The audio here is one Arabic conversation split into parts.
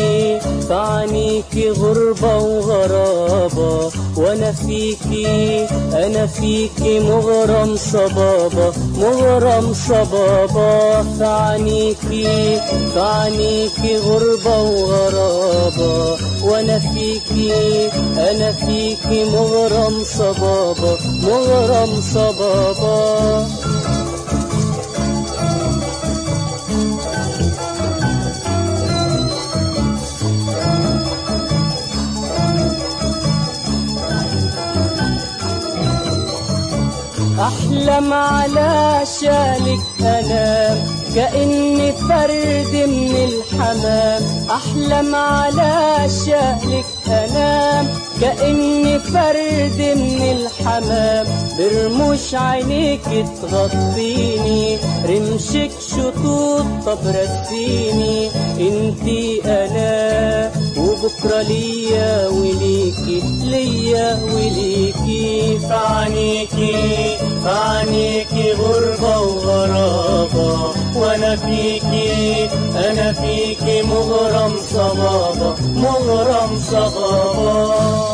فعنيكي غربة وغرابة، وانا فيكي انا فيكي مغرم صبابة مغرم صبابة. فعنيكي غربة وغرابة، وانا فيكي انا فيكي مغرم صبابة مغرم صبابة. أحلم على شالك أنام كأني فرد من الحمام، أحلم على شالك أنام كأني فرد من الحمام. برموش عينيك تغطيني، رمشك شطوط طب رسيني. انتي أنا وبكرة ليا وليكي ليا وليكي. فعنيكي غربة وغرابة، وانا فيكي انا فيكي مغرم صبابة مغرم صبابة.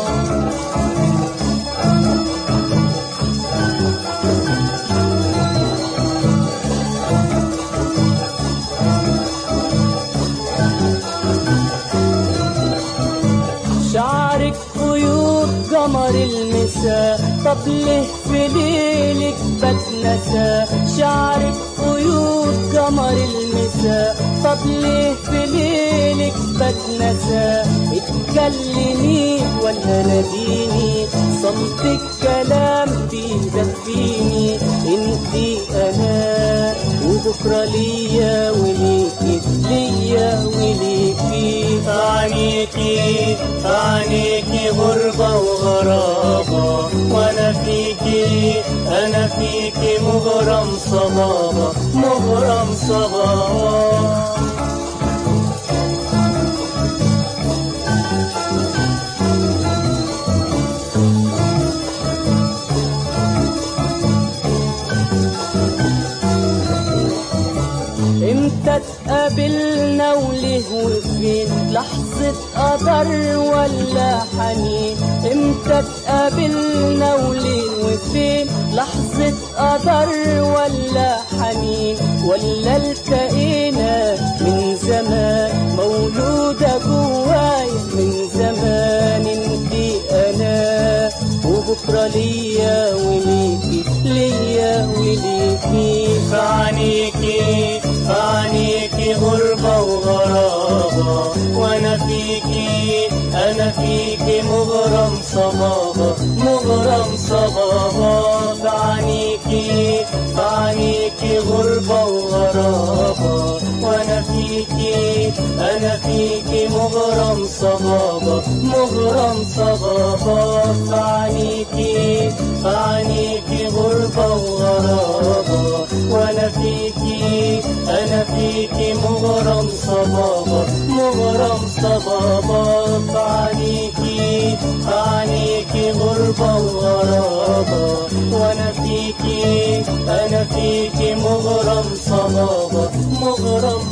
شعرك خيوط قمر المساء، طب ليه في ليلك بتنسى؟ شعرك خيوط قمر المساء، طب ليه في ليلك بتنسى؟ اتكلمي ولا ناديني، صمتك كلام بيدفيني. انتي انا وبكرة ليا وليكي ليا وليكي. فعنيكي غربة وغرابة، وانا فيكي انا فيكي مغرم صبابة مغرم صبابة. امتى اتقابلنا وليه وفين؟ لحظة قدر ولا حنين؟ امتى اتقابلنا وليه وفين؟ لحظة قدر ولا حنين؟ ولا التقينا من زمان مولودة جوايا من زمان؟ انتي انا وبكرة ليا وليكي ليا وليكي. فعنيكي غربة وغرابة، وانا فيكي انا فيكي مغرم صبابة مغرم صبابة. فعنيكي غربة وغرابة، وانا فيكي انا فيكي مغرم صبابة مغرم صبابة. فعنيكي غربة وغرابة، وانا فيكي انا فيكي مغرم صبابة مغرم صبابة. فعنيكي غربة وغرابة، وانا فيكي انا فيكي مغرم صبابة مغرم